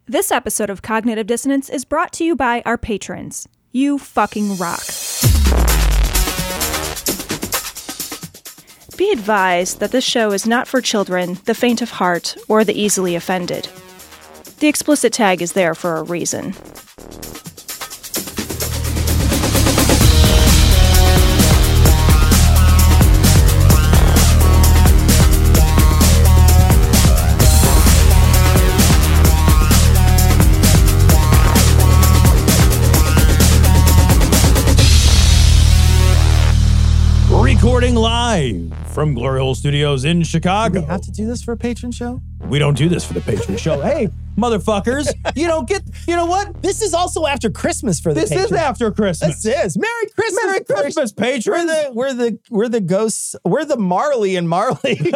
This episode of Cognitive Dissonance is brought to you by our patrons. You fucking rock. Be advised that this show is not for children, the faint of heart, or the easily offended. The explicit tag is there for a reason. Recording live from Glory Hole Studios in Chicago. Do we have to do this for a patron show? We don't do this for the patron show. Hey, motherfuckers, you know what? This is also after Christmas for the This patrons. is after Christmas. This is. Merry Christmas. Merry Christmas, patrons. We're the ghosts. We're the Marley and Marley.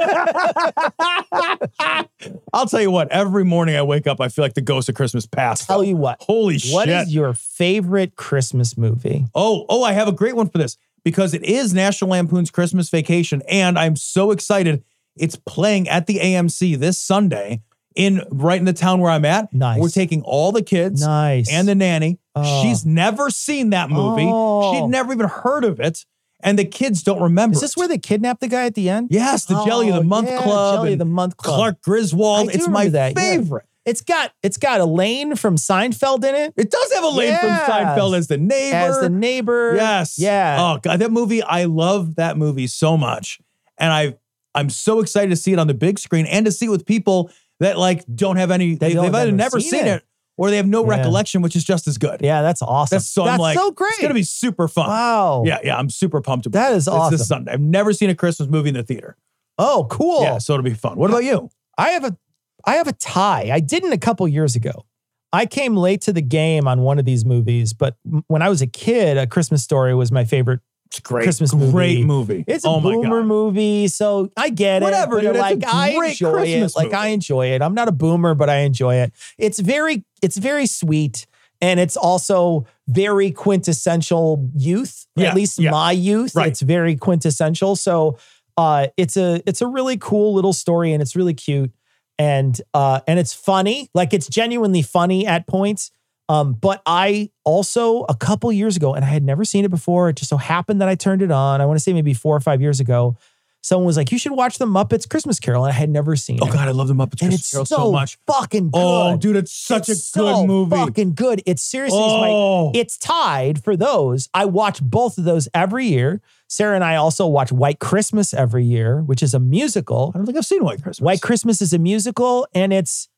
I'll tell you what, every morning I wake up, I feel like the ghost of Christmas past. Tell you what. Holy shit. What is your favorite Christmas movie? Oh, I have a great one for this because it is National Lampoon's Christmas Vacation, and I'm so excited. It's playing at the AMC this Sunday right in the town where I'm at. Nice. We're taking all the kids and the nanny. Oh. She's never seen that movie. Oh. She'd never even heard of it. And the kids don't remember. Is this where they kidnap the guy at the end? Yes, the Jelly of the Month Club. Jelly of and the Month Club. Clark Griswold. I do It's my remember that, yeah. favorite. It's got Elaine from Seinfeld in it. It does have Elaine from Yes. Seinfeld as the neighbor. Yes. Yeah. Oh God, that movie, I love that movie so much. And I'm so excited to see it on the big screen and to see it with people that like don't have any, they've either never seen it or they have no recollection, which is just as good. Yeah, that's awesome. I'm like, so great. It's going to be super fun. Wow. Yeah, I'm super pumped about That it. is It's awesome. this Sunday. I've never seen a Christmas movie in the theater. Oh, cool. Yeah, so it'll be fun. What about you? I have a tie. I didn't a couple years ago. I came late to the game on one of these movies, but when I was a kid, A Christmas Story was my favorite It's great. Christmas Great movie. It's a boomer movie, so I get Whatever, it. But dude, like it's a I great enjoy Christmas it. Like movie. I enjoy it. I'm not a boomer, but I enjoy it. It's very sweet. And it's also very quintessential youth, at least my youth. Right. It's very quintessential. So it's a really cool little story and it's really cute. And it's funny, like it's genuinely funny at points. But I also, a couple years ago, and I had never seen it before, it just so happened that I turned it on. I want to say maybe 4 or 5 years ago. Someone was like, you should watch The Muppets Christmas Carol. And I had never seen it. Oh God, I love the Muppets And Christmas it's Carol so so much. fucking good. Oh, dude, it's such a good movie. Fucking good. It's seriously, it's tied for those. I watch both of those every year. Sarah and I also watch White Christmas every year, which is a musical. I don't think I've seen White Christmas. White Christmas is a musical, and it's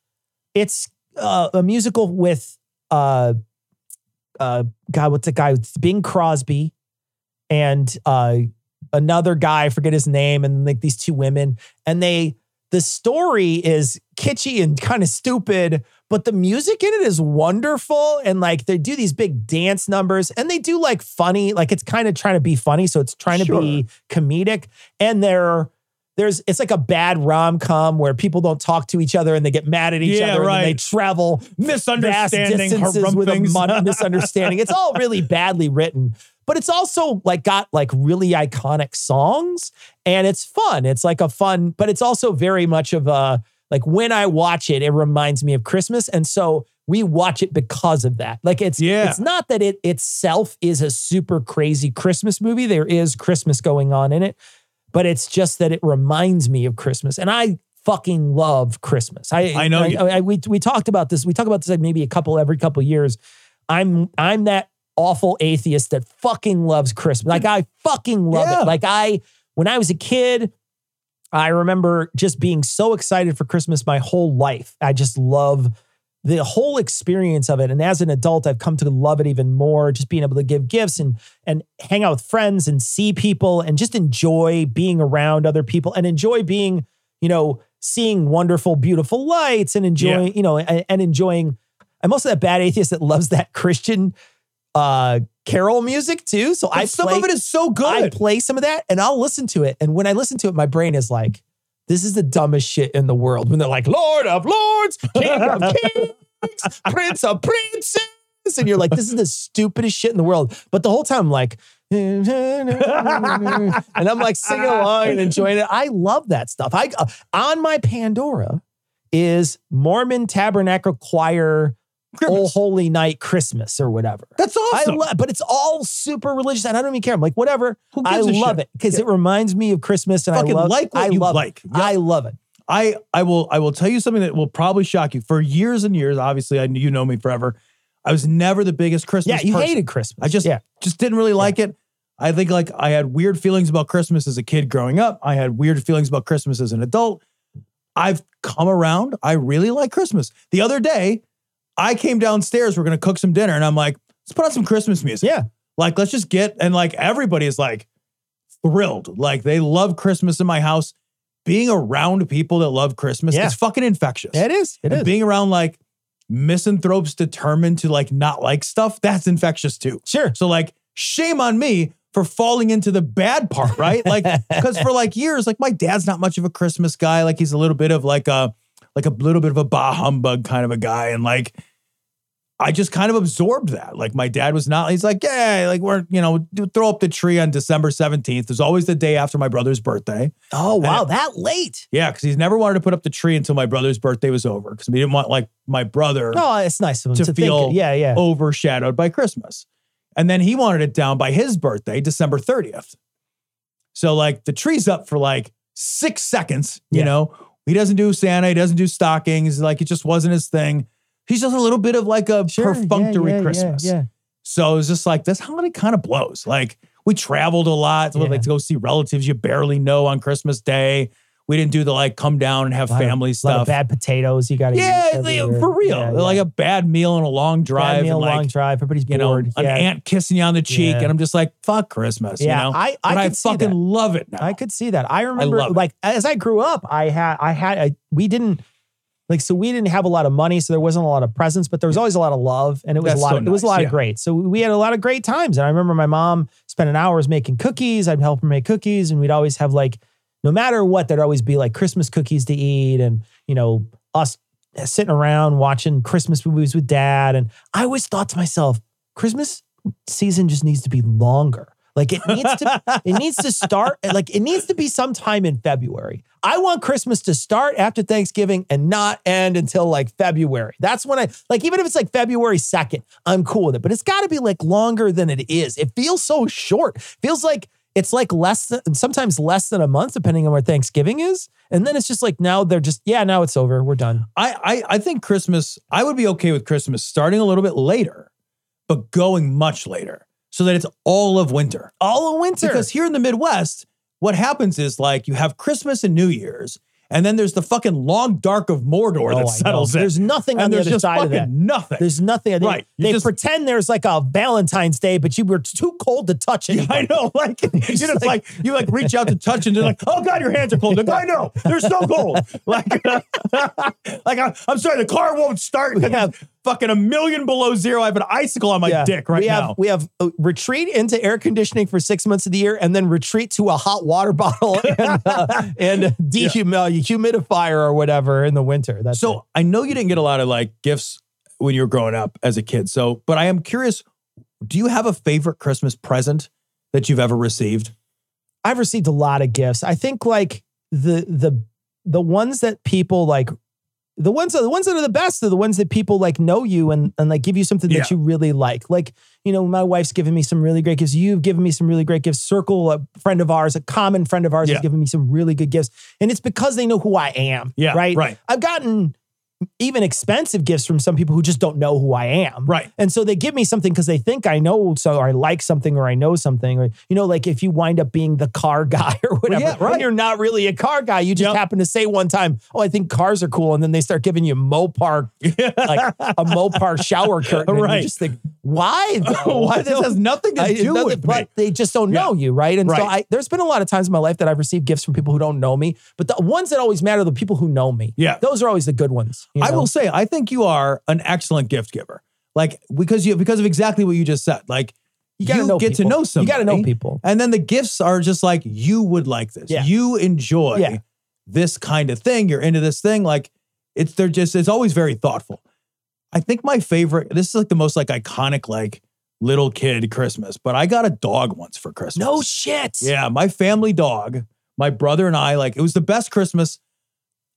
a musical with God, what's the guy? It's Bing Crosby and another guy, I forget his name, and like these two women, and the story is kitschy and kind of stupid, but the music in it is wonderful. And like they do these big dance numbers and they do like funny, like it's kind of trying to be funny. So it's trying to be comedic. And it's like a bad rom-com where people don't talk to each other and they get mad at each other and then they travel vast distances with a misunderstanding. It's all really badly written. But it's also like got like really iconic songs and it's fun. It's like a fun, but it's also very much of a, like when I watch it, it reminds me of Christmas. And so we watch it because of that. Like it's not that it itself is a super crazy Christmas movie. There is Christmas going on in it, but it's just that it reminds me of Christmas. And I fucking love Christmas. I know you. We talked about this. We talk about this like maybe every couple years. I'm that awful atheist that fucking loves Christmas. Like I fucking love it. Like when I was a kid, I remember just being so excited for Christmas my whole life. I just love the whole experience of it. And as an adult, I've come to love it even more, just being able to give gifts and hang out with friends and see people and just enjoy being around other people and enjoy being, seeing wonderful, beautiful lights and enjoying, and enjoying. I'm also that bad atheist that loves that Christian carol music too. So some of it is so good. I play some of that and I'll listen to it. And when I listen to it, my brain is like, this is the dumbest shit in the world. When they're like, Lord of Lords, King of Kings, Prince of Princes. And you're like, this is the stupidest shit in the world. But the whole time I'm like, and I'm like singing along and enjoying it. I love that stuff. On my Pandora is Mormon Tabernacle Choir Oh Holy Night Christmas or whatever. That's awesome. But it's all super religious and I don't even care. I'm like, whatever. I gives a love shit? it because it reminds me of Christmas and Fucking I love like what you like. Yep. I love it. I will tell you something that will probably shock you. For years and years, obviously, you know me forever. I was never the biggest Christmas you person. hated Christmas. I just didn't really like it. I think like I had weird feelings about Christmas as a kid growing up. I had weird feelings about Christmas as an adult. I've come around. I really like Christmas. The other day, I came downstairs. We're going to cook some dinner. And I'm like, let's put on some Christmas music. Yeah. Like, let's just and like everybody is like thrilled. Like they love Christmas in my house. Being around people that love Christmas is fucking infectious. Yeah, it is. It is. Being around like misanthropes determined to like not like stuff, that's infectious too. Sure. So like, shame on me for falling into the bad part, right? Like, because for like years, like my dad's not much of a Christmas guy. Like he's a little bit of like a little bit of a bah humbug kind of a guy. And like, I just kind of absorbed that. Like my dad was not, he's like, yeah, like we're, throw up the tree on December 17th. There's always the day after my brother's birthday. Oh, wow. That late. Yeah. Cause he's never wanted to put up the tree until my brother's birthday was over. Cause we didn't want like my brother it's nice of him to feel think, overshadowed by Christmas. And then he wanted it down by his birthday, December 30th. So like the tree's up for like 6 seconds, you know, he doesn't do Santa. He doesn't do stockings. Like it just wasn't his thing. He's just a little bit of like a perfunctory Christmas. Yeah. So it was just like, this holiday kind of blows. Like we traveled a lot. So like to go see relatives you barely know on Christmas Day. We didn't do the like come down and have family stuff. A lot of bad potatoes you got to eat. For real. Like a bad meal and a long drive. Long drive. Everybody's bored. An aunt kissing you on the cheek. And I'm just like, fuck Christmas. Yeah, you know? I fucking love it now. I could see that. I remember like as I grew up, we didn't have a lot of money, so there wasn't a lot of presents, but there was always a lot of love, and it was it was a lot of great. So we had a lot of great times. And I remember my mom spending hours making cookies. I'd help her make cookies, and we'd always have like, no matter what, there'd always be like Christmas cookies to eat, and us sitting around watching Christmas movies with Dad. And I always thought to myself, Christmas season just needs to be longer. Like it needs to start, like it needs to be sometime in February. I want Christmas to start after Thanksgiving and not end until like February. That's when even if it's like February 2nd, I'm cool with it. But it's got to be like longer than it is. It feels so short. Feels like it's like sometimes less than a month, depending on where Thanksgiving is. And then it's just like, now they're just, now it's over. We're done. I think Christmas, I would be okay with Christmas starting a little bit later, but going much later. So that it's all of winter. All of winter. Because here in the Midwest, what happens is like you have Christmas and New Year's, and then there's the fucking long dark of Mordor that settles in. There's nothing on the other side of that. Nothing. There's nothing. Right. They pretend there's like a Valentine's Day, but you were too cold to touch it. I know. Like you reach out to touch and they're like, oh God, your hands are cold. Like, I know. They're so cold. I'm sorry, the car won't start. We have fucking 1,000,000 below zero. I have an icicle on my dick now. We have retreat into air conditioning for 6 months of the year, and then retreat to a hot water bottle and dehumidifier or whatever in the winter. So I know you didn't get a lot of like gifts when you were growing up as a kid. So, but I am curious, do you have a favorite Christmas present that you've ever received? I've received a lot of gifts. I think like the ones that people like, the ones that are the best are the ones that people like know you and like give you something that you really like. Like, my wife's given me some really great gifts. You've given me some really great gifts. Circle, a friend of ours, a common friend of ours has given me some really good gifts. And it's because they know who I am. Yeah. Right. I've gotten even expensive gifts from some people who just don't know who I am. Right. And so they give me something because they think I know, or I like something, or I know something, or, like if you wind up being the car guy or whatever, and you're not really a car guy, you just happen to say one time, oh, I think cars are cool. And then they start giving you Mopar, like a Mopar shower curtain. And you just think, why? Why? This has nothing to do with but me. They just don't know you. Right. And so there's been a lot of times in my life that I've received gifts from people who don't know me, but the ones that always matter are the people who know me. Yeah. Those are always the good ones. I will say, I think you are an excellent gift giver. Like, because of exactly what you just said. Like, you get to know somebody. You got to know people. And then the gifts are just like, you would like this. Yeah. You enjoy this kind of thing. You're into this thing. Like, it's always very thoughtful. I think my favorite, this is like the most like iconic, like little kid Christmas, but I got a dog once for Christmas. No shit. Yeah. My family dog, my brother and I, like, it was the best Christmas.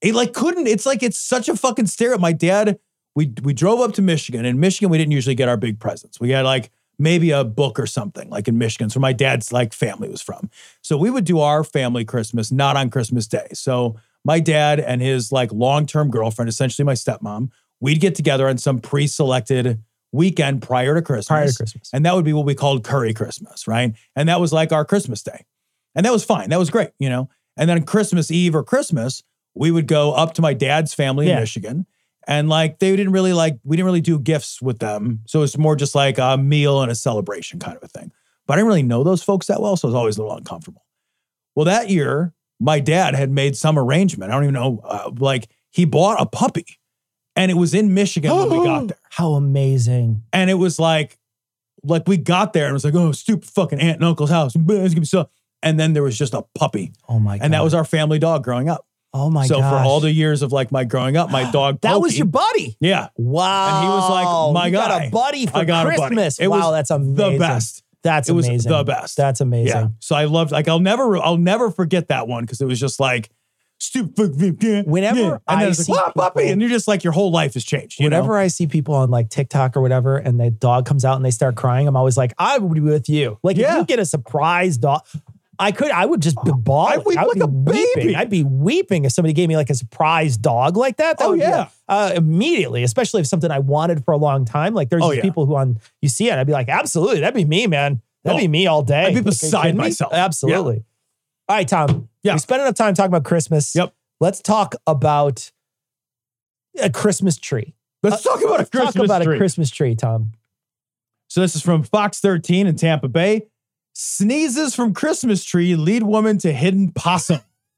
It like couldn't, it's like, it's such a fucking stereotype. My dad, we drove up to Michigan. In Michigan, we didn't usually get our big presents. We had like maybe a book or something like in Michigan. So my dad's like family was from. So we would do our family Christmas, not on Christmas Day. So my dad and his like long-term girlfriend, essentially my stepmom, we'd get together on some pre-selected weekend prior to Christmas. And that would be what we called Curry Christmas, right? And that was like our Christmas Day. And that was fine. That was great, you know? And then Christmas Eve or Christmas, we would go up to my dad's family in Michigan. And like, we didn't really do gifts with them. So it's more just like a meal and a celebration kind of a thing. But I didn't really know those folks that well. So it was always a little uncomfortable. Well, that year, my dad had made some arrangement. I don't even know, like he bought a puppy and it was in Michigan when we got there. How amazing. And it was like we got there and it was like, oh, stupid fucking aunt and uncle's house. It's gonna be so. And then there was just a puppy. Oh my God. And that was our family dog growing up. Oh my God. So for all the years of like my growing up, my dog that Pokey, was your buddy. Yeah. Wow. And he was like my guy. Got a buddy for Christmas. It was that's amazing. The best. That's amazing. It was the best. That's amazing. Yeah. So I loved, like, I'll never forget that one because it was just like, stupid. Whenever I see like, puppy, and you're just like, your whole life has changed. Whenever I see people on like TikTok or whatever, and the dog comes out and they start crying, I'm always like, I would be with you. Like, if you get a surprise dog, I would just bawl. I'd weep like a baby. I'd be weeping if somebody gave me like a surprise dog like that. That would be, immediately, especially if something I wanted for a long time. Like there's people who you see it, I'd be like, absolutely, that'd be me, man. That'd be me all day. I'd be beside myself. Absolutely. Yeah. All right, Tom. Yeah. We spent enough time talking about Christmas. Yep. Let's talk about a Christmas tree. Let's talk about a Christmas tree, Tom. So this is from Fox 13 in Tampa Bay. Sneezes from Christmas tree lead woman to hidden possum.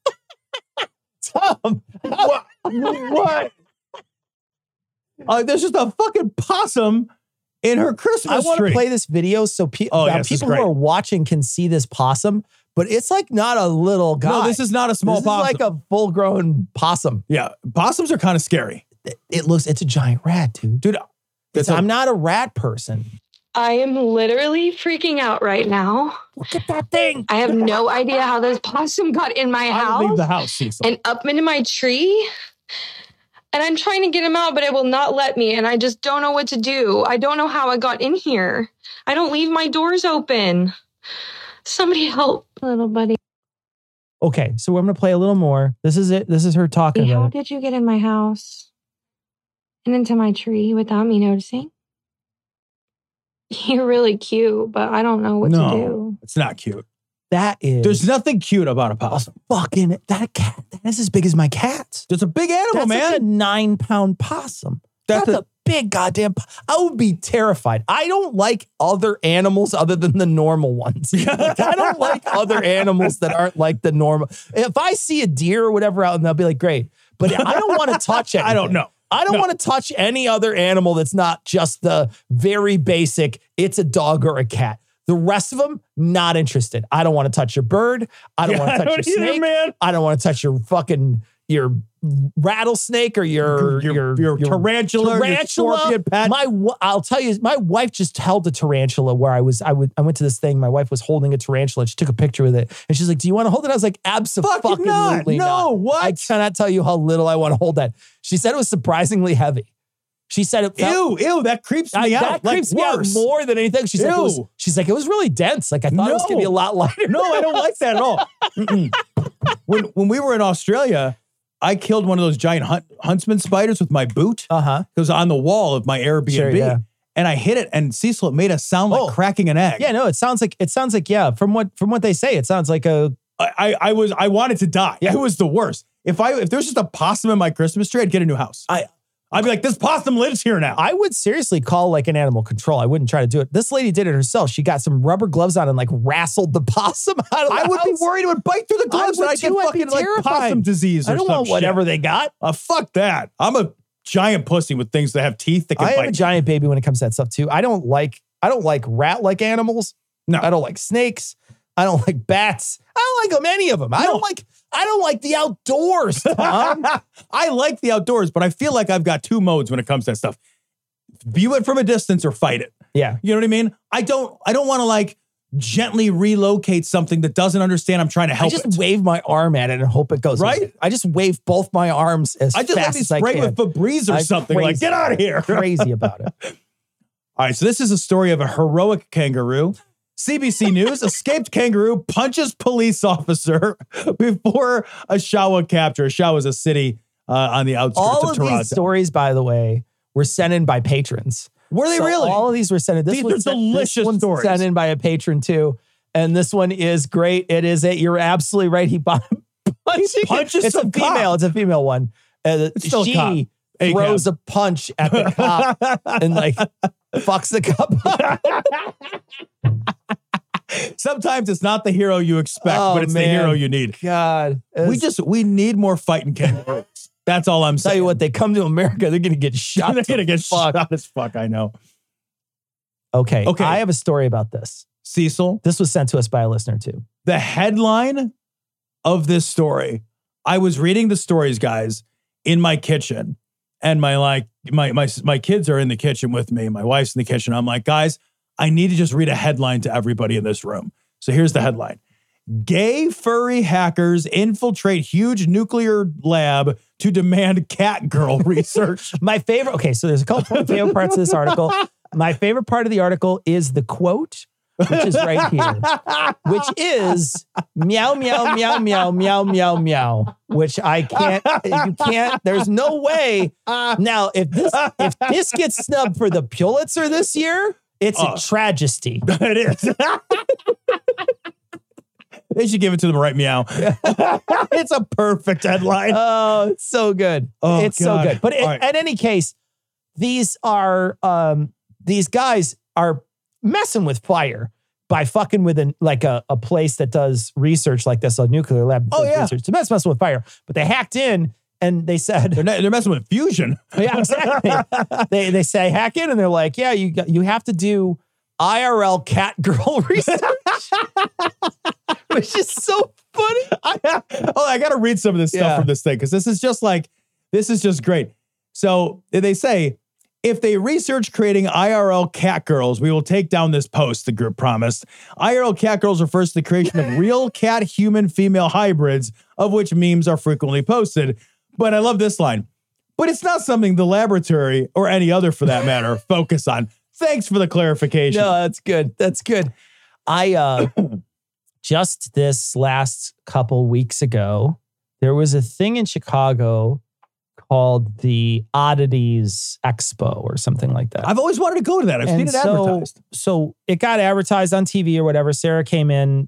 Tom. What? There's just a fucking possum in her Christmas tree. I want to play this video so people who are watching can see this possum, but it's like not a little guy. No, this is not a small possum. This is like a full-grown possum. Yeah, possums are kind of scary. It's a giant rat, dude. Dude, I'm not a rat person. I am literally freaking out right now. Look at that thing. I have no idea how this possum got in my house. Leave the house, Cecil. And up into my tree. And I'm trying to get him out, but it will not let me. And I just don't know what to do. I don't know how I got in here. I don't leave my doors open. Somebody help, little buddy. Okay, so I'm going to play a little more. This is it. This is her talking about How did you get in my house and into my tree without me noticing? You're really cute, but I don't know what to do. It's not cute. There's nothing cute about a possum. That cat, that is as big as my cat. It's a big animal, man. That's like a 9-pound possum. That's a big goddamn. I would be terrified. I don't like other animals other than the normal ones. Like, I don't like other animals that aren't like the normal. If I see a deer or whatever out, and they'll be like, great. But I don't want to touch it. I don't know. I don't want to touch any other animal that's not just the very basic, it's a dog or a cat. The rest of them, not interested. I don't want to touch your bird. I don't want to touch your snake. Man. I don't want to touch your rattlesnake or your tarantula, your scorpion pet. I'll tell you, my wife just held a tarantula where I went to this thing. My wife was holding a tarantula. She took a picture with it. And she's like, do you want to hold it? I was like, absolutely not. No, what? I cannot tell you how little I want to hold that. She said it was surprisingly heavy. She said it felt, ew, that creeps me out. That creeps me out more than anything. She's like, it was really dense. Like I thought it was going to be a lot lighter. No, I don't like that at all. When we were in Australia, I killed one of those giant huntsman spiders with my boot. It was on the wall of my Airbnb. Sure, and I hit it, and Cecil, it made a sound like cracking an egg. Yeah, no, it sounds like from what they say, it sounds like a. I wanted to die. Yeah. It was the worst. If there's just a possum in my Christmas tree, I'd get a new house. I'd be like, this possum lives here now. I would seriously call like an animal control. I wouldn't try to do it. This lady did it herself. She got some rubber gloves on and like wrestled the possum out of the house. I would be worried it would bite through the gloves and I'd get fucking like possum disease or something. I don't want whatever they got. Fuck that. I'm a giant pussy with things that have teeth that can bite. I am a giant baby when it comes to that stuff too. I don't like rat-like animals. No. I don't like snakes. I don't like bats. I don't like any of them. I don't like the outdoors, Tom. I like the outdoors, but I feel like I've got two modes when it comes to that stuff. View it from a distance or fight it. Yeah. You know what I mean? I don't want to like gently relocate something that doesn't understand I'm trying to help I just wave my arm at it and hope it goes right. away. I just wave both my arms as fast as I can. I just let me spray with Febreze or something. Like, get out of here. Crazy about it. All right, so this is a story of a heroic kangaroo. CBC News, escaped kangaroo punches police officer before a Oshawa capture. Oshawa is a city on the outskirts of Toronto. All of these stories, by the way, were sent in by patrons. Were they really? All of these were sent in. These are delicious stories. Sent in by a patron too. And this one is great. It is you're absolutely right. He punches it's a female. Cop. It's a female one. She throws a punch at the cop and like fucks the cop up. Sometimes it's not the hero you expect, but it's the hero you need. God. We need more fighting kangaroos. That's all I'm saying. Tell you what, they come to America, they're going to get shot. They're going to get shot as fuck, I know. Okay. I have a story about this. Cecil. This was sent to us by a listener too. The headline of this story, I was reading the stories, guys, in my kitchen. And my kids are in the kitchen with me. My wife's in the kitchen. I'm like, guys, I need to just read a headline to everybody in this room. So here's the headline. Gay furry hackers infiltrate huge nuclear lab to demand cat girl research. My favorite, so there's a couple of favorite parts of this article. My favorite part of the article is the quote, which is right here, which is meow, meow, meow, meow, meow, meow, meow, which there's no way. Now, if this gets snubbed for the Pulitzer this year, it's a tragedy. It is. They should give it to them right meow. It's a perfect headline. Oh, it's so good. Oh, it's so good. But in any case, these guys are messing with fire by fucking with a place that does research like this, a nuclear lab. Research. To messing with fire. But they hacked in and they said they're messing with fusion. Yeah, exactly. they say hack in and they're like, yeah, you have to do IRL cat girl research. Which is so funny. I got to read some of this stuff from this thing because this is just great. So they say, if they research creating IRL cat girls, we will take down this post, the group promised. IRL cat girls refers to the creation of real cat human female hybrids, of which memes are frequently posted. But I love this line. But it's not something the laboratory, or any other for that matter, focus on. Thanks for the clarification. No, that's good. That's good. I just this last couple weeks ago, there was a thing in Chicago called the Oddities Expo or something like that. I've always wanted to go to that. I've seen it advertised. So it got advertised on TV or whatever. Sarah came in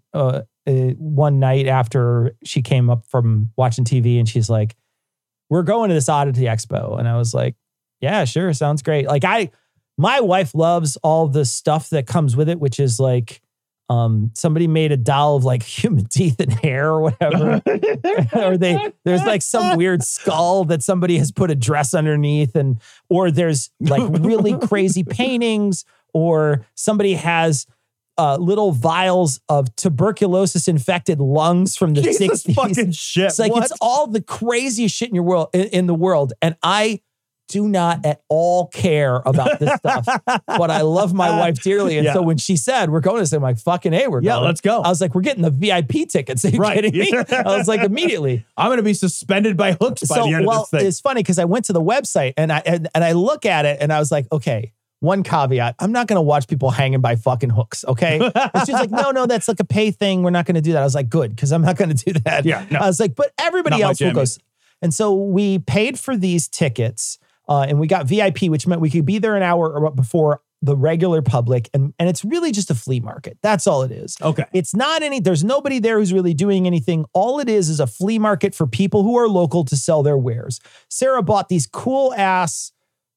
one night after she came up from watching TV and she's like, we're going to this Oddity Expo. And I was like, yeah, sure. Sounds great. Like my wife loves all the stuff that comes with it, which is like, somebody made a doll of like human teeth and hair or whatever. Or there's like some weird skull that somebody has put a dress underneath, or there's like really crazy paintings, or somebody has little vials of tuberculosis infected lungs from the 60s. Fucking shit. It's like it's all the craziest shit in the world. And I do not at all care about this stuff, but I love my wife dearly. And so when she said, we're going to this, I'm like, fucking hey, we're going. Let's go. I was like, we're getting the VIP tickets. Are you kidding me? I was like, immediately. I'm going to be suspended by hooks by the end of this thing. It's funny because I went to the website and I look at it and I was like, okay, one caveat. I'm not going to watch people hanging by fucking hooks, okay? And she's like, no, that's like a pay thing. We're not going to do that. I was like, good, because I'm not going to do that. Yeah, no. I was like, but everybody else will go. And so we paid for these tickets. And we got VIP, which meant we could be there an hour before the regular public. And it's really just a flea market. That's all it is. Okay. It's not there's nobody there who's really doing anything. All it is a flea market for people who are local to sell their wares. Sarah bought these cool ass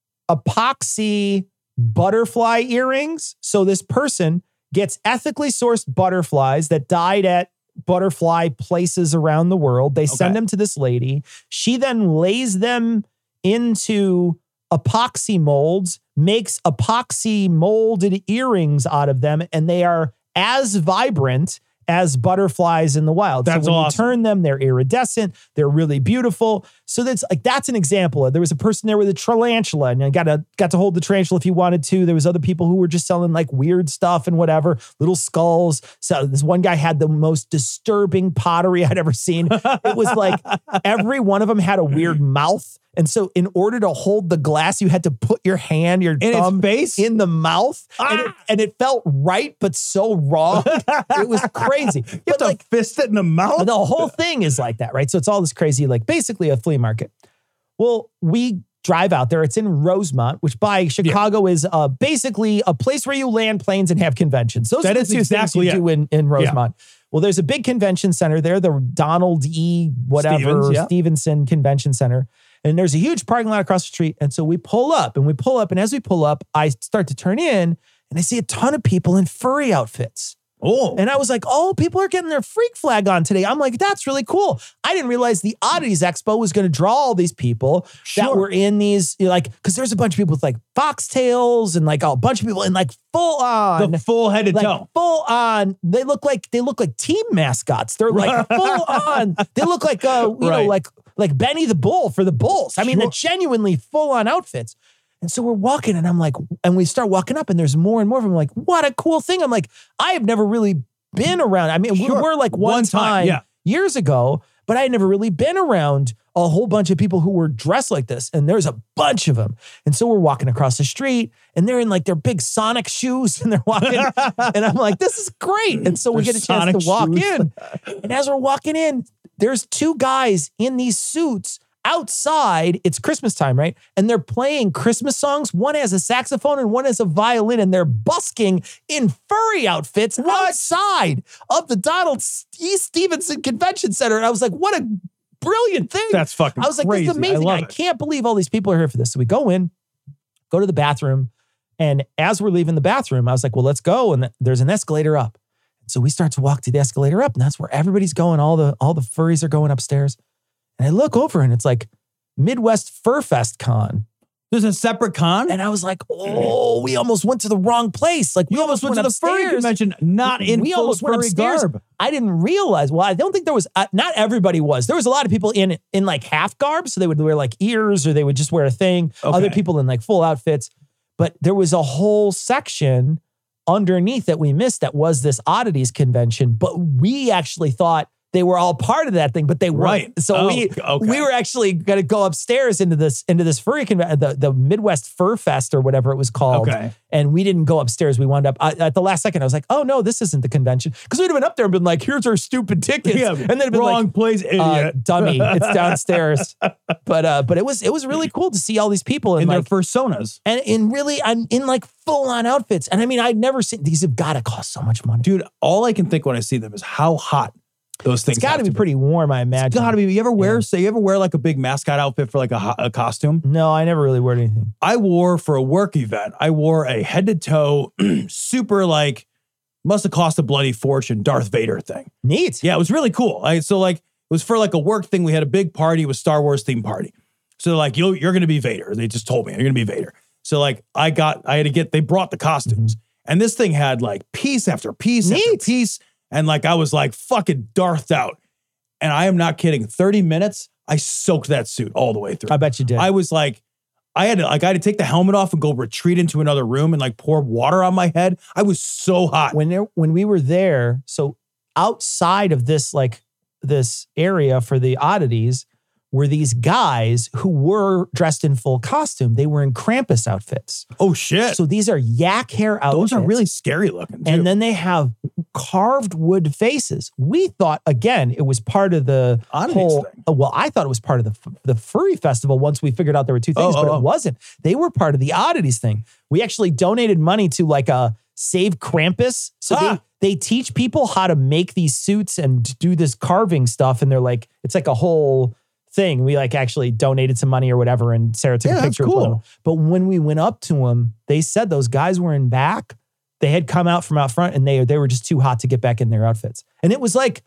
epoxy butterfly earrings. So this person gets ethically sourced butterflies that died at butterfly places around the world. They send them to this lady. She then lays them into epoxy molds, makes epoxy molded earrings out of them, and they are as vibrant as butterflies in the wild. That's so when awesome. you turn them, they're iridescent. They're really beautiful. So that's an example. There was a person there with a tarantula, and I got to hold the tarantula if you wanted to. There was other people who were just selling like weird stuff and whatever, little skulls. So this one guy had the most disturbing pottery I'd ever seen. It was like every one of them had a weird mouth. And so in order to hold the glass, you had to put your hand, your thumb in the mouth. And it felt right, but so wrong. It was crazy. You have to fist it in the mouth? The whole thing is like that, right? So it's all this crazy, like basically a flea market. Well, we drive out there. It's in Rosemont, which by Chicago is basically a place where you land planes and have conventions. Those are the two things you do in Rosemont. Yeah. Well, there's a big convention center there, the Donald E. Stevenson Convention Center. And there's a huge parking lot across the street. And so we pull up. And as we pull up, I start to turn in and I see a ton of people in furry outfits. Oh. And I was like, oh, people are getting their freak flag on today. I'm like, that's really cool. I didn't realize the Oddities Expo was going to draw all these people that were in these, like, because there's a bunch of people with like foxtails and like a bunch of people in like full on. The full head to toe. Full on. They look like team mascots. They're like full on. They look like, you know, like Benny the Bull for the Bulls. I mean, they're genuinely full on outfits. And so we're walking and I'm like, and we start walking up and there's more and more of them. I'm like, what a cool thing. I'm like, I have never really been around. I mean, we were like one time years ago, but I had never really been around a whole bunch of people who were dressed like this. And there's a bunch of them. And so we're walking across the street and they're in like their big Sonic shoes and they're walking. And I'm like, this is great. And so we get a chance to walk in. And as we're walking in, there's two guys in these suits outside. It's Christmas time, right? And they're playing Christmas songs. One has a saxophone and one has a violin, and they're busking in furry outfits outside of the Donald E. Stevenson Convention Center. And I was like, what a brilliant thing. That's fucking crazy. I was like, this is amazing. I can't believe all these people are here for this. So we go in, go to the bathroom. And as we're leaving the bathroom, I was like, well, let's go. And there's an escalator up. So we start to walk to the escalator up, and that's where everybody's going. All the furries are going upstairs. And I look over and it's like Midwest Fur Fest Con. There's a separate con? And I was like, oh, we almost went to the wrong place. Like, we almost went to the furry convention, not in full furry garb. I didn't realize. Well, I don't think there was, not everybody was. There was a lot of people in like half garb. So they would wear like ears or they would just wear a thing. Okay. Other people in like full outfits. But there was a whole section underneath that we missed that was this oddities convention. But we actually thought they were all part of that thing, but they weren't. Right. So we were actually going to go upstairs into this furry convention, the Midwest Fur Fest or whatever it was called. Okay. And we didn't go upstairs. We wound up at the last second. I was like, oh no, this isn't the convention. Because we'd have been up there and been like, here's our stupid tickets. Yeah, and then it'd been wrong place, idiot. Dummy. It's downstairs. But it was really cool to see all these people in like, their personas. And in like full on outfits. And I mean, I'd never seen, these have got to cost so much money. Dude, all I can think when I see them is how hot those things. It's got to be pretty warm, I imagine. It's got to be. You ever wear like a big mascot outfit for like a costume? No, I never really wore anything. I wore for a work event. I wore a head to toe, super like, must have cost a bloody fortune, Darth Vader thing. Neat. Yeah, it was really cool. So like, it was for like a work thing. We had a big party. It was Star Wars themed party. So like, you're going to be Vader. They just told me you're going to be Vader. So like, they brought the costumes, and this thing had like piece after piece after piece. And like, I was like fucking Darthed out. And I am not kidding. 30 minutes, I soaked that suit all the way through. I bet you did. I was like, I had to take the helmet off and go retreat into another room and like pour water on my head. I was so hot. When we were there, so outside of this, like this area for the oddities, were these guys who were dressed in full costume. They were in Krampus outfits. Oh, shit. So these are yak hair outfits. Those are really scary looking, too. And then they have carved wood faces. We thought, again, it was part of the whole thing. Well, I thought it was part of the furry festival once we figured out there were two things, but it wasn't. They were part of the oddities thing. We actually donated money to like a Save Krampus. So they teach people how to make these suits and do this carving stuff. And they're like, it's like a whole thing. We like actually donated some money or whatever, and Sarah took a picture of them. But when we went up to them, they said those guys were in back. They had come out from out front, and they were just too hot to get back in their outfits. And it was like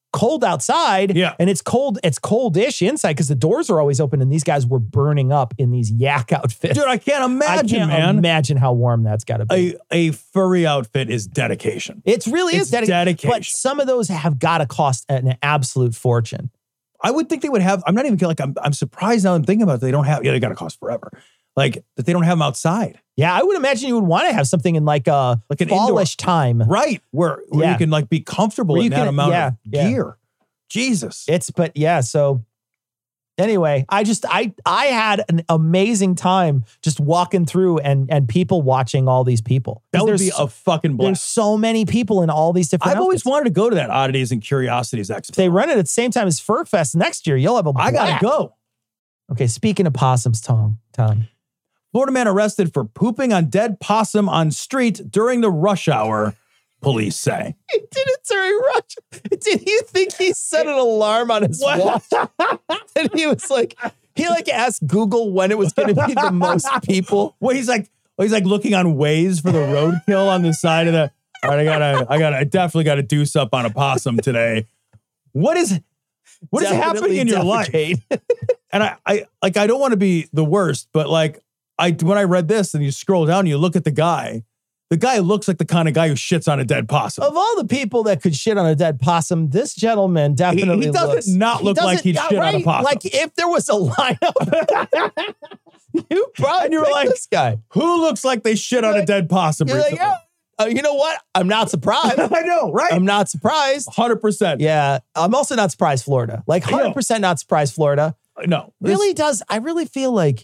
cold outside and it's coldish inside because the doors are always open and these guys were burning up in these yak outfits. Dude, I can't imagine, imagine how warm that's got to be. A furry outfit is dedication. It really is dedication. But some of those have got to cost an absolute fortune. I would think they would have, I'm not even like, I'm surprised now I'm thinking about it. They don't have, they got to cost forever. Like that they don't have them outside. Yeah, I would imagine you would want to have something in like an fallish time. Right. Where you can like be comfortable in that amount of gear. Jesus. So anyway, I had an amazing time just walking through and people watching all these people. That would be a fucking blast. There's so many people in all these different I've always wanted to go to that Oddities and Curiosities Expo. If they run it at the same time as Fur Fest next year, you'll have a blast. I gotta go. Okay, speaking of possums, Tom. Florida man arrested for pooping on dead possum on street during the rush hour, police say. He did it during rush. Did you think he set an alarm on his watch? And he was like, he asked Google when it was going to be the most people. Well, he's like looking on Waze for the roadkill on the side of the. All right, I definitely got to do something on a possum today. What is happening in your life? And I don't want to be the worst, but like when I read this and you scroll down and you look at the guy looks like the kind of guy who shits on a dead possum. Of all the people that could shit on a dead possum, this gentleman definitely he doesn't look like he'd shit on a possum. Like if there was a lineup, you were like this guy. Who looks like they shit on a dead possum? You're like, you know what? I'm not surprised. I know, right? I'm not surprised. 100%. Yeah. I'm also not surprised Florida. Like 100% not surprised Florida. No. Really does. I really feel like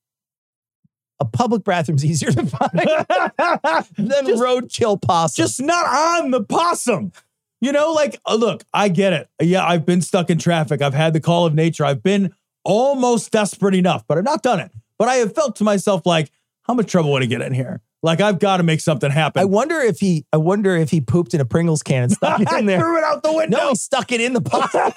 a public bathroom's easier to find than roadkill possum. Just not on the possum. You know, like, look, I get it. Yeah, I've been stuck in traffic. I've had the call of nature. I've been almost desperate enough, but I've not done it. But I have felt to myself like, how much trouble would I get in here? Like, I've got to make something happen. I wonder if he pooped in a Pringles can and stuck it in there. Threw it out the window. No, he stuck it in the possum.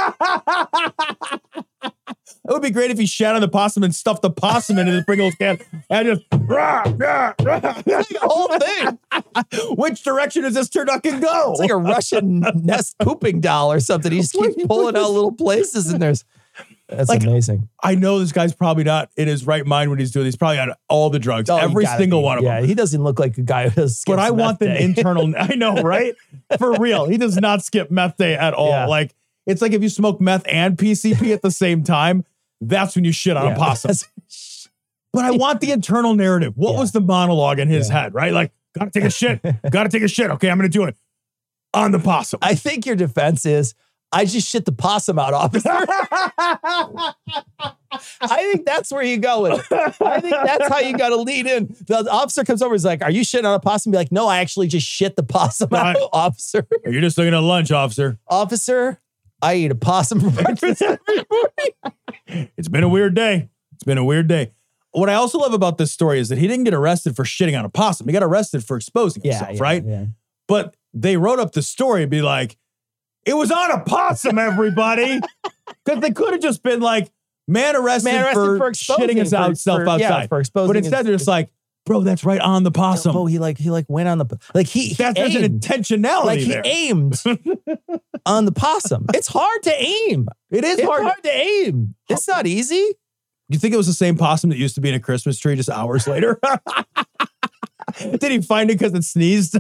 It would be great if he shat on the possum and stuffed the possum into the Pringles can and just the whole thing. Which direction does this turducken go? It's like a Russian nest pooping doll or something. He just keeps pulling out little places and that's like, amazing. I know this guy's probably not in his right mind when he's doing this. He's probably on all the drugs, every single one of them. Yeah, he doesn't look like a guy who has But I want the internal, I know, right? For real. He does not skip meth day at all. Yeah. Like, it's like if you smoke meth and PCP at the same time, that's when you shit on a possum. But I want the internal narrative. What was the monologue in his head, right? Like, gotta take a shit. Okay, I'm going to do it on the possum. I think your defense is, I just shit the possum out, officer. I think that's where you go with it. I think that's how you got to lead in. The officer comes over, he's like, are you shitting on a possum? Be like, no, I actually just shit the possum out, officer. You're just looking at lunch, officer. Officer, I eat a possum for breakfast every morning. It's been a weird day. What I also love about this story is that he didn't get arrested for shitting on a possum. He got arrested for exposing himself, right? Yeah. But they wrote up the story and be like, it was on a possum, everybody. Because they could have just been like, man arrested for shitting himself outside. Yeah, for exposing. But instead they're just like, bro, that's right on the possum. Oh, he went on the, like there's an intentionality like there. He aimed on the possum. It's hard to aim. It's hard to aim. It's not easy. You think it was the same possum that used to be in a Christmas tree just hours later? Did he find it because it sneezed?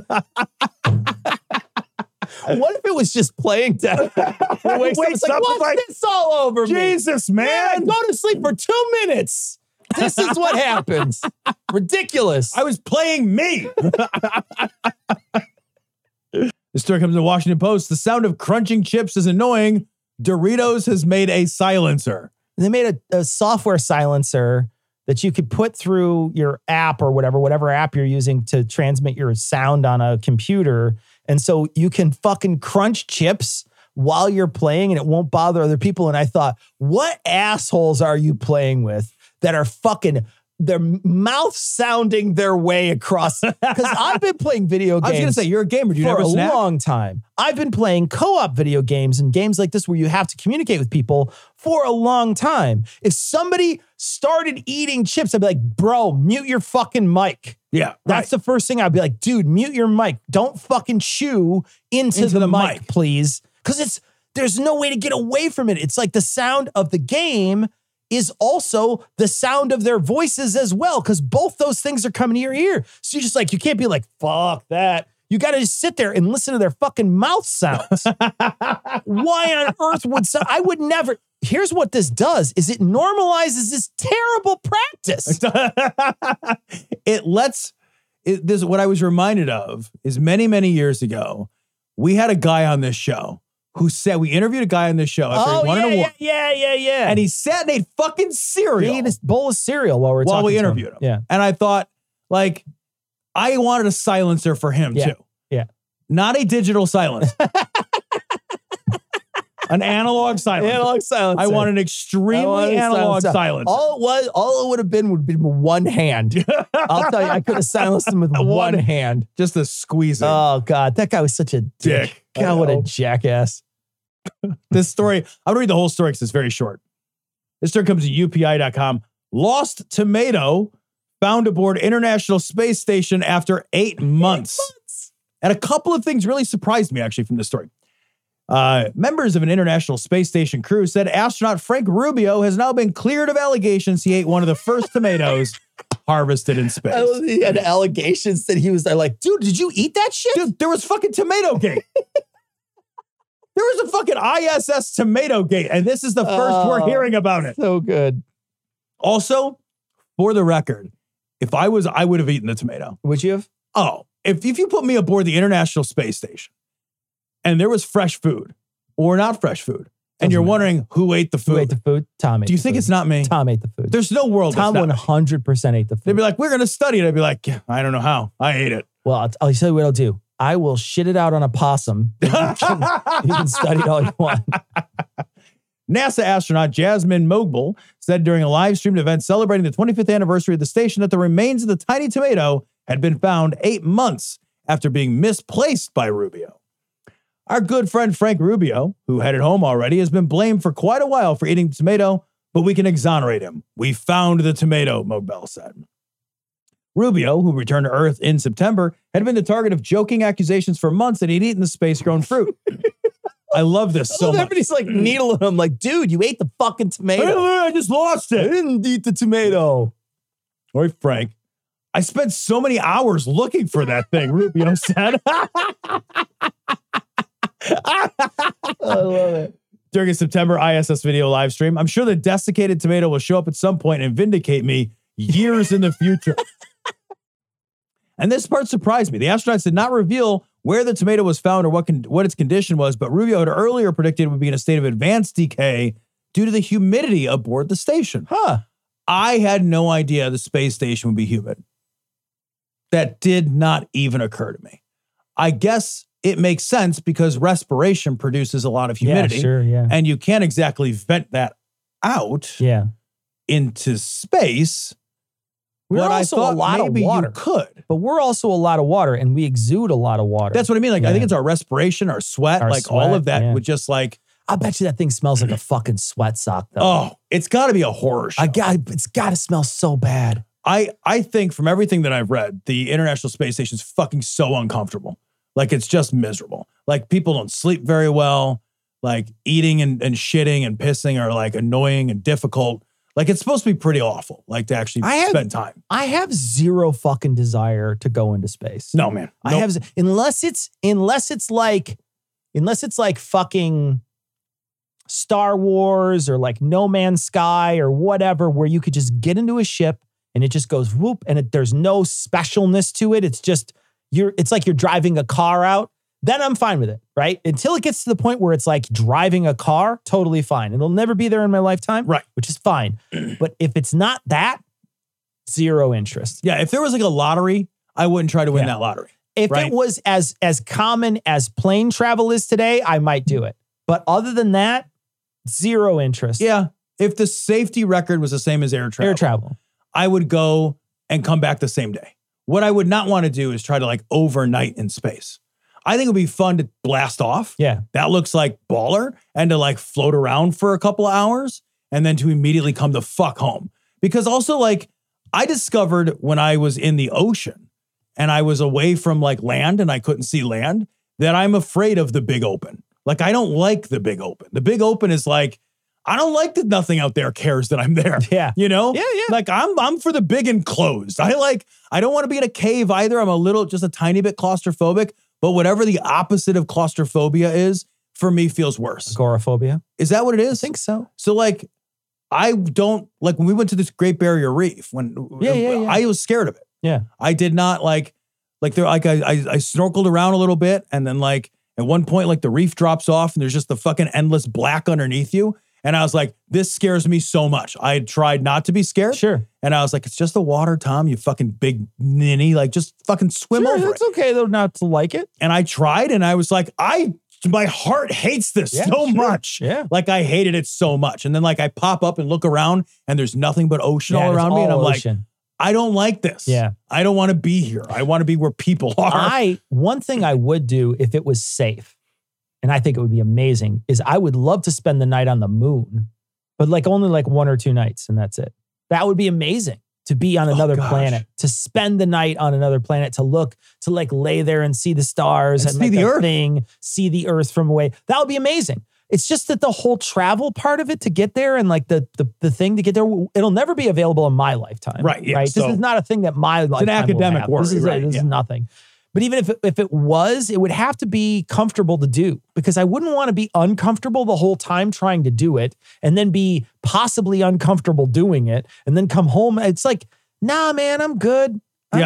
What if it was just playing dead? Wakes up, what's this all over me? Jesus, man. Go to sleep for 2 minutes. This is what happens. Ridiculous. I was playing me. The story comes in the Washington Post. The sound of crunching chips is annoying. Doritos has made a silencer. They made a software silencer that you could put through your app or whatever app you're using to transmit your sound on a computer. And so you can fucking crunch chips while you're playing and it won't bother other people. And I thought, what assholes are you playing with that are fucking their mouth sounding their way across? Because I've been playing video games. I was going to say, you're a gamer. Do you for never a snack? long time. I've been playing co-op video games and games like this where you have to communicate with people for a long time. If somebody started eating chips, I'd be like, bro, mute your fucking mic. Yeah. That's the first thing I'd be like, dude, mute your mic. Don't fucking chew into the mic, please. Because there's no way to get away from it. It's like the sound of the game is also the sound of their voices as well, because both those things are coming to your ear. So you're just like, you can't be like, fuck that. You got to just sit there and listen to their fucking mouth sounds. Why on earth would I would never. Here's what this does is it normalizes this terrible practice. This is what I was reminded of is many years ago, we had a guy on this show who said, we interviewed a guy on this show after he won an award. Yeah. And he sat and ate fucking cereal. He ate a bowl of cereal while we interviewed him. Yeah. And I thought, like, I wanted a silencer for him too. Yeah. Not a digital silencer. An analog silencer. I want an extremely analog silencer. All it would have been one hand. I'll tell you, I could have silenced him with one hand. Just the squeezing. Oh, God. That guy was such a dick. God, what a jackass. This story, I'm going to read the whole story because it's very short. This story comes to UPI.com. Lost tomato found aboard International Space Station after 8 months. And a couple of things really surprised me, actually, from this story. Members of an International Space Station crew said astronaut Frank Rubio has now been cleared of allegations he ate one of the first tomatoes harvested in space. He had allegations that he was there like, dude, did you eat that shit? Dude, there was fucking tomato gate. There was a fucking ISS tomato gate, and this is the first we're hearing about it. So good. Also, for the record, if I would have eaten the tomato. Would you have? Oh, if you put me aboard the International Space Station and there was fresh food or not fresh food, and you're wondering who ate the food. Who ate the food? Tom ate the food. Do you think it's not me? Tom ate the food. There's no world. Tom 100% ate the food. They'd be like, we're going to study it. I'd be like, yeah, I don't know how. I ate it. Well, I'll tell you what I'll do. I will shit it out on a possum. You can study it all you want. NASA astronaut Jasmine Mogbel said during a live streamed event celebrating the 25th anniversary of the station that the remains of the tiny tomato had been found 8 months after being misplaced by Rubio. Our good friend Frank Rubio, who headed home already, has been blamed for quite a while for eating the tomato, but we can exonerate him. We found the tomato, Mogbel said. Rubio, who returned to Earth in September, had been the target of joking accusations for months that he'd eaten the space-grown fruit. I love this so much. Everybody's like needling him, like, dude, you ate the fucking tomato. I just lost it. I didn't eat the tomato. All right, Frank. I spent so many hours looking for that thing, Rubio said. I love it. During a September ISS video live stream, I'm sure the desiccated tomato will show up at some point and vindicate me years in the future. And this part surprised me. The astronauts did not reveal where the tomato was found or what its condition was, but Rubio had earlier predicted it would be in a state of advanced decay due to the humidity aboard the station. I had no idea the space station would be humid. That did not even occur to me. I guess it makes sense because respiration produces a lot of humidity. Yeah, sure, yeah. And you can't exactly vent that out into space. We're also a lot of water. You could. But we're also a lot of water, and we exude a lot of water. That's what I mean. Like, I think it's our respiration, our sweat, all of that would just like... I bet you that thing smells like a fucking sweat sock, though. Oh, it's got to be a horror show. It's got to smell so bad. I think from everything that I've read, the International Space Station is fucking so uncomfortable. Like, it's just miserable. Like, people don't sleep very well. Like, eating and shitting and pissing are, like, annoying and difficult. Like, it's supposed to be pretty awful, like, to actually spend time. I have zero fucking desire to go into space. No, man. I have, unless it's like fucking Star Wars or like No Man's Sky or whatever, where you could just get into a ship and it just goes whoop and there's no specialness to it. It's just, it's like you're driving a car out. Then I'm fine with it, right? Until it gets to the point where it's like driving a car, totally fine. It'll never be there in my lifetime, right? Which is fine. But if it's not that, zero interest. Yeah, if there was like a lottery, I wouldn't try to win that lottery. If it was as common as plane travel is today, I might do it. But other than that, zero interest. Yeah, if the safety record was the same as air travel, I would go and come back the same day. What I would not want to do is try to like overnight in space. I think it would be fun to blast off. Yeah. That looks like baller. And to like float around for a couple of hours and then to immediately come the fuck home. Because also like I discovered when I was in the ocean and I was away from like land and I couldn't see land that I'm afraid of the big open. Like, I don't like the big open. The big open is like, I don't like that nothing out there cares that I'm there. Yeah. You know? Yeah. Like, I'm for the big enclosed. I don't want to be in a cave either. I'm just a tiny bit claustrophobic, but whatever the opposite of claustrophobia is, for me feels worse. Agoraphobia. Is that what it is? I think so. So like, I don't, like when we went to this Great Barrier Reef, I was scared of it. Yeah. I did not I snorkeled around a little bit, and then like at one point, like the reef drops off and there's just the fucking endless black underneath you. And I was like, this scares me so much. I had tried not to be scared. Sure. And I was like, it's just the water, Tom, you fucking big ninny. Like, just fucking swim over It's okay though not to like it. And I tried, and I was like, my heart hates this so much. Yeah. Like, I hated it so much. And then like I pop up and look around and there's nothing but ocean all around me. And I'm ocean. Like, I don't like this. Yeah. I don't want to be here. I want to be where people are. One thing I would do if it was safe, and I think it would be amazing, is I would love to spend the night on the moon, but like only like 1 or 2 nights, and that's it. That would be amazing, to be on another planet, to spend the night on another planet, to like lay there and see the stars and see the Earth. See the Earth from away. That would be amazing. It's just that the whole travel part of it to get there, and like the thing to get there, it'll never be available in my lifetime. Right. Yeah. Right. This is not a thing that my lifetime. It's an academic work. This is nothing. But even if it was, it would have to be comfortable to do, because I wouldn't want to be uncomfortable the whole time trying to do it and then be possibly uncomfortable doing it and then come home. It's like, nah, man, I'm good.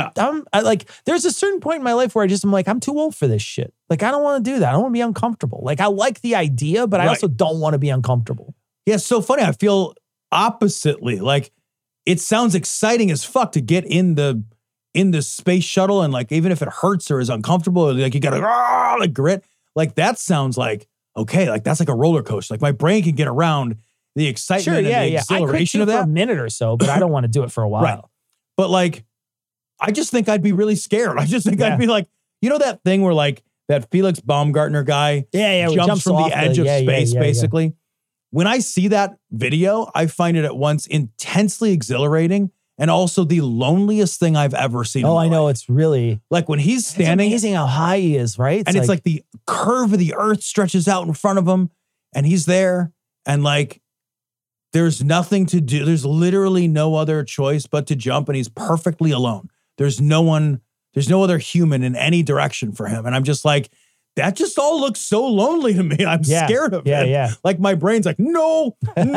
There's a certain point in my life where I'm like, I'm too old for this shit. Like, I don't want to do that. I don't want to be uncomfortable. Like, I like the idea, but I also don't want to be uncomfortable. Yeah, it's so funny. I feel oppositely. Like, it sounds exciting as fuck to get in the space shuttle, and like, even if it hurts or is uncomfortable, like you gotta like grit. Like, that sounds like, okay, like that's like a roller coaster. Like, my brain can get around the excitement and the exhilaration of that for a minute or so, but I don't want to do it for a while. Right. But like, I just think I'd be really scared. I just think I'd be like, you know, that thing where like that Felix Baumgartner guy jumps from the edge of space, basically. Yeah. When I see that video, I find it at once intensely exhilarating and also the loneliest thing I've ever seen. Oh, I know. It's really like when he's standing. It's amazing how high he is, right? It's like the curve of the earth stretches out in front of him, and he's there, and like, there's nothing to do. There's literally no other choice but to jump, and he's perfectly alone. There's no other human in any direction for him. And I'm just like, that just all looks so lonely to me. I'm scared of it. Yeah. Like, my brain's like, no.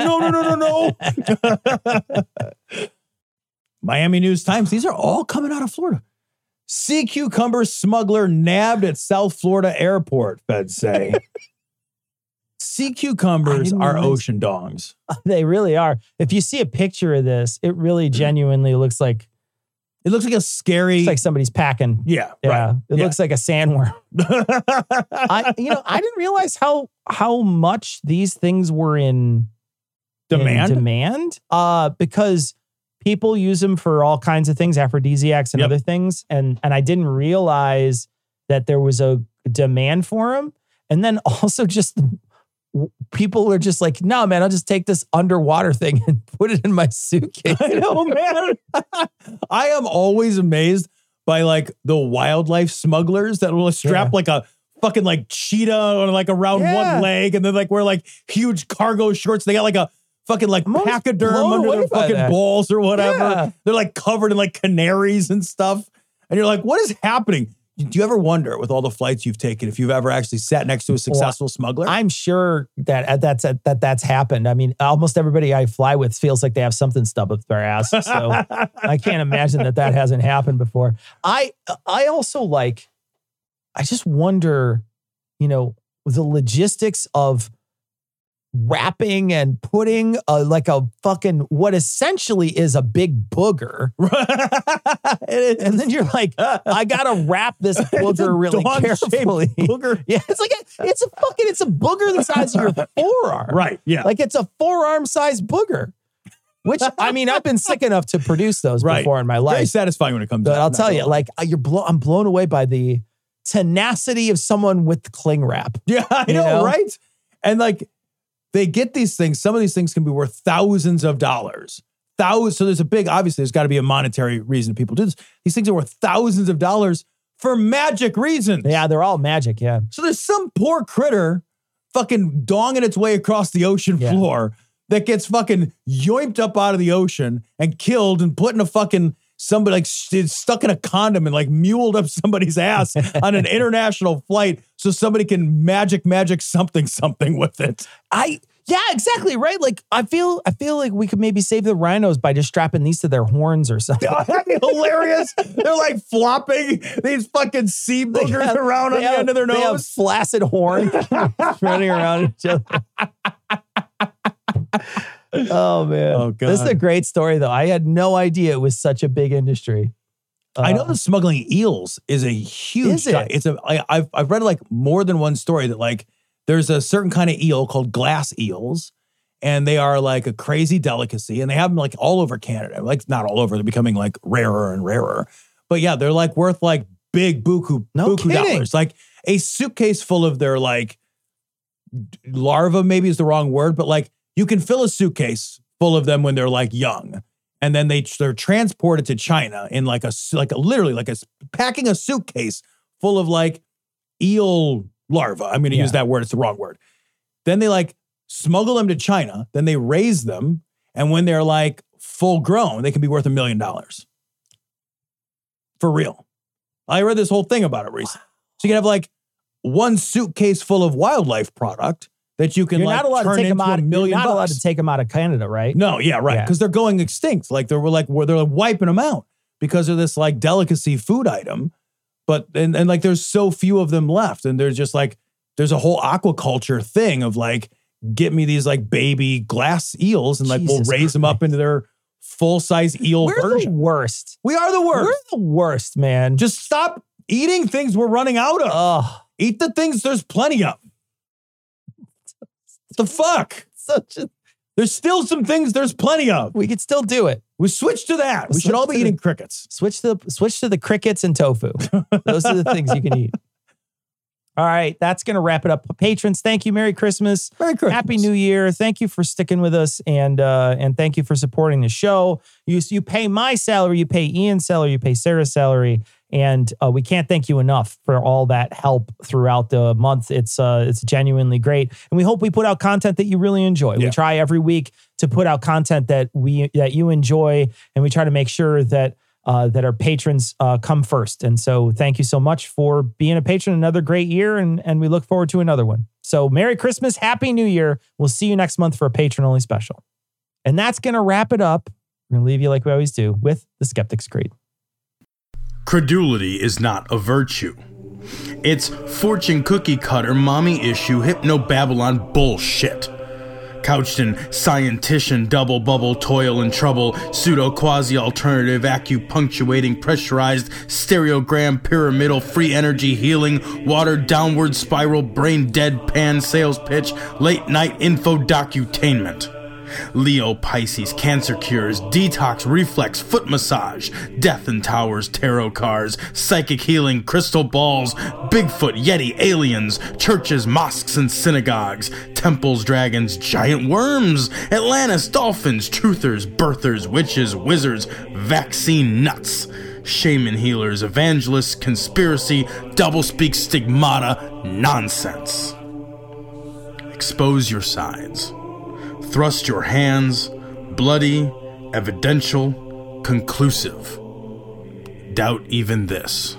Miami News Times. These are all coming out of Florida. Sea cucumber smuggler nabbed at South Florida airport, feds say. Sea cucumbers are ocean dongs. They really are. If you see a picture of this, it really genuinely looks like, it looks like a scary. It's like somebody's packing. Yeah. Right. It looks like a sandworm. I didn't realize how much these things were in demand. Because people use them for all kinds of things, aphrodisiacs and other things. And I didn't realize that there was a demand for them. And then also just people are just like, no, man, I'll just take this underwater thing and put it in my suitcase. I know, man. I am always amazed by like the wildlife smugglers that will strap like a fucking like cheetah on like around one leg, and then like wear like huge cargo shorts. They got like a fucking like pachyderm under their fucking balls or whatever. Yeah. They're like covered in like canaries and stuff. And you're like, what is happening? Do you ever wonder, with all the flights you've taken, if you've ever actually sat next to a successful smuggler? I'm sure that that's happened. I mean, almost everybody I fly with feels like they have something stuck up their ass. So I can't imagine that hasn't happened before. I also I just wonder, the logistics of wrapping and putting like a fucking, what essentially is a big booger. And then you're like, I gotta wrap this booger really carefully. Booger. Yeah, it's a booger the size of your forearm. Right, yeah. Like, it's a forearm sized booger. Which, I mean, I've been sick enough to produce those before in my life. Very satisfying when it comes to that. I'll tell you, like, I'm blown away by the tenacity of someone with cling wrap. Yeah, I know, right? And like, they get these things. Some of these things can be worth thousands of dollars. So there's obviously there's got to be a monetary reason people do this. These things are worth thousands of dollars for magic reasons. Yeah, they're all magic, yeah. So there's some poor critter fucking donging its way across the ocean floor that gets fucking yoimped up out of the ocean and killed and put in a fucking somebody like stuck in a condom and like muled up somebody's ass on an international flight so somebody can magic something with it. Yeah, exactly, right? Like I feel like we could maybe save the rhinos by just strapping these to their horns or something. That'd be hilarious. They're like flopping these fucking sea boogers around on the end of their nose. They have flaccid horns running around each other. Oh man. Oh, God. This is a great story though. I had no idea it was such a big industry. I know that smuggling eels is a huge. I've read like more than one story that like there's a certain kind of eel called glass eels, and they are like a crazy delicacy, and they have them like all over Canada. Like not all over, they're becoming like rarer and rarer. But yeah, they're like worth like big buku dollars. Like a suitcase full of their like larvae maybe is the wrong word, but like you can fill a suitcase full of them when they're like young. And then they're transported to China in like packing a suitcase full of like eel larvae. I'm going to use that word. It's the wrong word. Then they like smuggle them to China. Then they raise them. And when they're like full grown, they can be worth $1 million. For real. I read this whole thing about it recently. So you can have like one suitcase full of wildlife product that you can turn into $1 million. You're not allowed to take them out of Canada, right? No, yeah, right. Because they're going extinct. Like they're wiping them out because of this like delicacy food item. But and like there's so few of them left. And there's just like there's a whole aquaculture thing of like, get me these like baby glass eels and like we'll raise them up into their full-size eel version. We're the worst. We are the worst. We're the worst, man. Just stop eating things we're running out of. Eat the things there's plenty of. What the fuck? There's still some things there's plenty of. We could still do it. We switch to that. We should all be eating crickets. Switch to the crickets and tofu. Those are the things you can eat. All right, that's going to wrap it up. Patrons, thank you. Merry Christmas. Merry Christmas. Happy New Year. Thank you for sticking with us and thank you for supporting the show. You pay my salary, you pay Ian's salary, you pay Sarah's salary, and we can't thank you enough for all that help throughout the month. It's genuinely great, and we hope we put out content that you really enjoy. Yeah. We try every week to put out content that you enjoy, and we try to make sure that our patrons come first. And so thank you so much for being a patron. Another great year, and we look forward to another one. So Merry Christmas, Happy New Year. We'll see you next month for a patron-only special. And that's going to wrap it up. We're going to leave you like we always do with the Skeptic's Creed. Credulity is not a virtue. It's fortune cookie cutter, mommy issue, hypno-Babylon bullshit. Couched in scientician, double bubble, toil and trouble, pseudo quasi alternative, acupunctuating, pressurized, stereogram, pyramidal, free energy healing, water downward spiral, brain deadpan, sales pitch, late night info docutainment. Leo, Pisces, cancer cures, detox, reflex, foot massage, death and towers, tarot cards, psychic healing, crystal balls, Bigfoot, Yeti, aliens, churches, mosques and synagogues, temples, dragons, giant worms, Atlantis, dolphins, truthers, birthers, witches, wizards, vaccine nuts, shaman healers, evangelists, conspiracy, doublespeak, stigmata, nonsense. Expose your sides. Thrust your hands, bloody, evidential, conclusive. Doubt even this.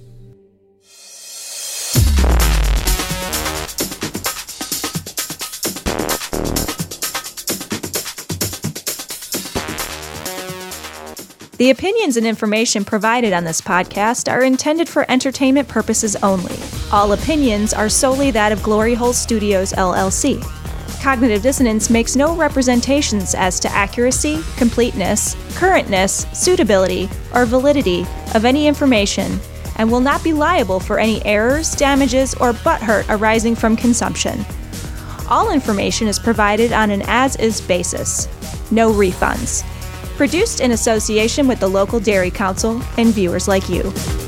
The opinions and information provided on this podcast are intended for entertainment purposes only. All opinions are solely that of Glory Hole Studios, LLC. Cognitive Dissonance makes no representations as to accuracy, completeness, currentness, suitability, or validity of any information, and will not be liable for any errors, damages, or butthurt arising from consumption. All information is provided on an as-is basis. No refunds. Produced in association with the local Dairy Council and viewers like you.